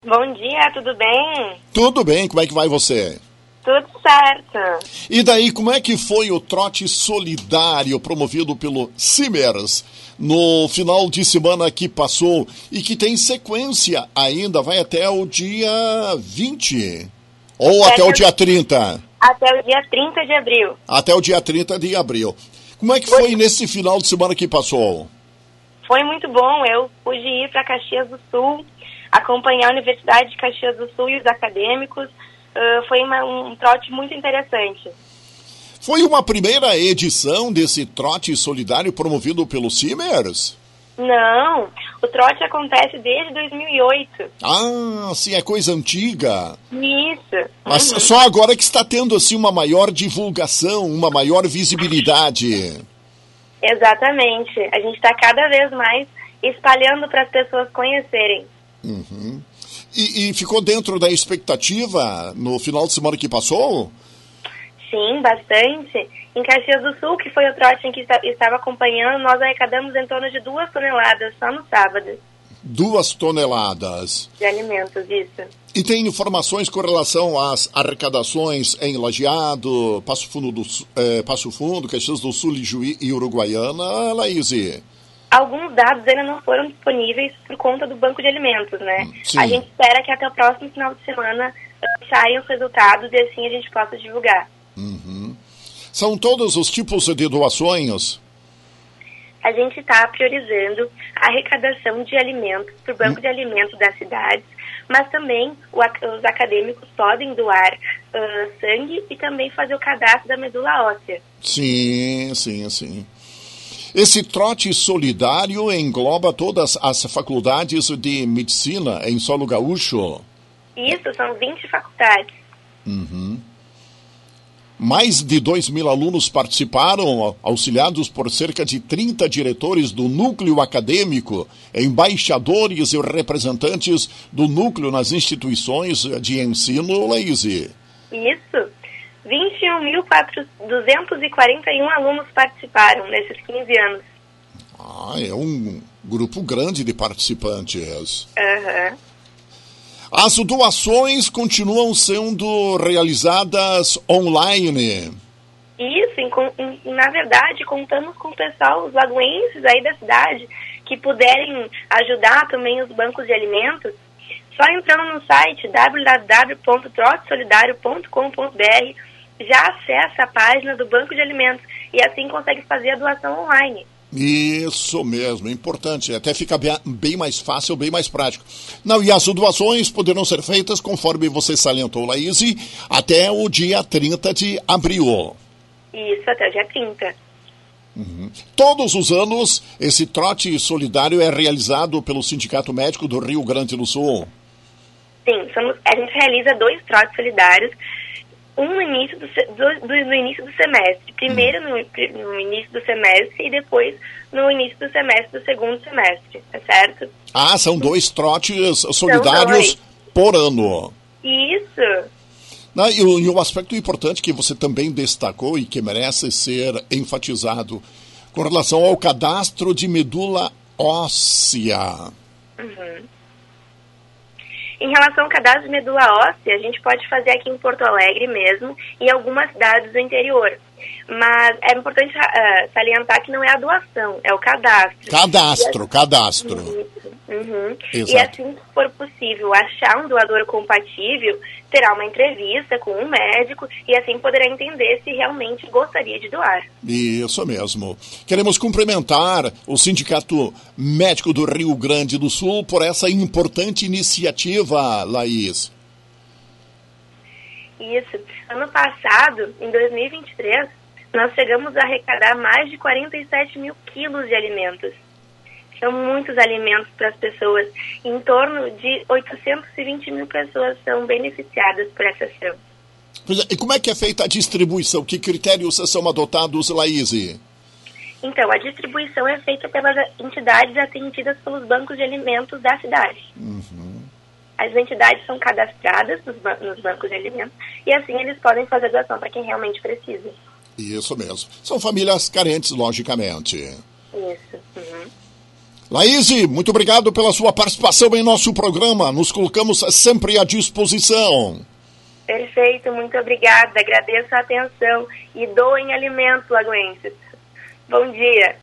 Bom dia, tudo bem? Tudo bem, como é que vai você? Tudo certo. E daí, como é que foi o trote solidário promovido pelo Simers no final de semana que passou e que tem sequência ainda, vai até o dia 20? Ou até o dia 30? Até o dia 30 de abril. Até o dia 30 de abril. Como é que foi nesse final de semana que passou? Foi muito bom, eu pude ir para Caxias do Sul, acompanhar a Universidade de Caxias do Sul e os acadêmicos. Foi um trote muito interessante. Foi uma primeira edição desse trote solidário promovido pelo Simers? Não, o trote acontece desde 2008. Ah, sim, é coisa antiga. Isso. Mas só agora que está tendo assim uma maior divulgação, uma maior visibilidade. Exatamente. A gente está cada vez mais espalhando para as pessoas conhecerem. Uhum. E ficou dentro da expectativa no final de semana que passou? Sim, bastante. Em Caxias do Sul, que foi o trote em que estava acompanhando, nós arrecadamos em torno de 2 toneladas só no sábado. 2 toneladas. De alimentos, isso. E tem informações com relação às arrecadações em Lajeado, Passo Fundo, Caxias do Sul, Ijuí e Uruguaiana, Laís? Alguns dados ainda não foram disponíveis por conta do banco de alimentos, né? Sim. A gente espera que até o próximo final de semana saiam os resultados e assim a gente possa divulgar. Uhum. São todos os tipos de doações? A gente está priorizando a arrecadação de alimentos para o banco de alimentos das cidades, mas também os acadêmicos podem doar sangue e também fazer o cadastro da medula óssea. Sim, sim, sim. Esse trote solidário engloba todas as faculdades de medicina em solo gaúcho? Isso, são 20 faculdades. Uhum. Mais de 2.000 alunos participaram, auxiliados por cerca de 30 diretores do núcleo acadêmico, embaixadores e representantes do núcleo nas instituições de ensino, Laís. Isso. 21.241 alunos participaram nesses 15 anos. Ah, é um grupo grande de participantes. Aham. As doações continuam sendo realizadas online. Isso, na verdade, contamos com o pessoal, os lagoenses aí da cidade, que puderem ajudar também os bancos de alimentos, só entrando no site www.trotesolidario.com.br, já acessa a página do banco de alimentos e assim consegue fazer a doação online. Isso mesmo, é importante, até fica bem mais fácil, bem mais prático. Não, e as doações poderão ser feitas, conforme você salientou, Laís, até o dia 30 de abril. Isso, até o dia 30. Uhum. Todos os anos, esse trote solidário é realizado pelo Sindicato Médico do Rio Grande do Sul? Sim, a gente realiza 2 trotes solidários, um no início no início do semestre. Primeiro no início do semestre e depois no início do semestre do segundo semestre, tá certo? Ah, são 2 trotes solidários por ano. Isso. E o aspecto importante que você também destacou e que merece ser enfatizado com relação ao cadastro de medula óssea. Uhum. Em relação ao cadastro de medula óssea, a gente pode fazer aqui em Porto Alegre mesmo e em algumas cidades do interior. Mas é importante salientar que não é a doação, é o cadastro. Cadastro. Uhum. E assim, se for possível achar um doador compatível, terá uma entrevista com um médico e assim poderá entender se realmente gostaria de doar. Isso mesmo. Queremos cumprimentar o Sindicato Médico do Rio Grande do Sul por essa importante iniciativa, Laís. Isso. Ano passado, em 2023, nós chegamos a arrecadar mais de 47 mil quilos de alimentos. São muitos alimentos para as pessoas. Em torno de 820 mil pessoas são beneficiadas por essa ação. E como é que é feita a distribuição? Que critérios são adotados, Laís? Então, a distribuição é feita pelas entidades atendidas pelos bancos de alimentos da cidade. Uhum. As entidades são cadastradas nos bancos de alimentos e assim eles podem fazer doação para quem realmente precisa. Isso mesmo. São famílias carentes, logicamente. Isso. Uhum. Laíse, muito obrigado pela sua participação em nosso programa. Nos colocamos sempre à disposição. Perfeito, muito obrigada. Agradeço a atenção e doem alimento, lagoenses. Bom dia.